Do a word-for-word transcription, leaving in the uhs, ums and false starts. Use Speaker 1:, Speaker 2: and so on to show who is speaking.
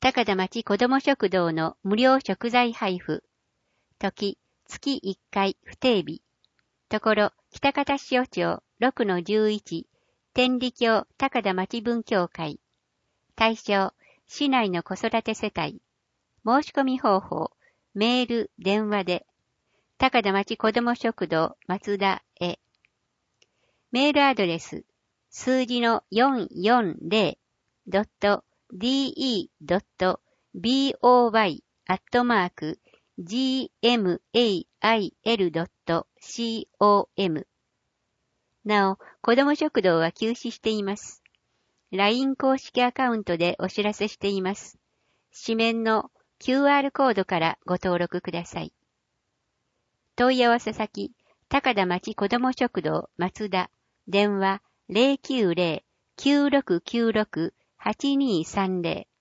Speaker 1: 高田町子ども食堂の無料食材配布。時、月いっかい不定日。ところ、北方塩町 ろくのじゅういち、天理教高田町分教会。対象、市内の子育て世帯。申し込み方法、メール、電話で。高田町子ども食堂松田へ。メールアドレス、数字の よんよんぜろドットディーイードットボイ アットマーク ジーエムエーアイエルドットコム。なお、子ども食堂は休止しています。ライン 公式アカウントでお知らせしています。紙面の キューアール コードからご登録ください。問い合わせ先、高田町子ども食堂松田、電話 ゼロきゅうゼロ きゅうろくきゅうろく はちにーさんゼロ。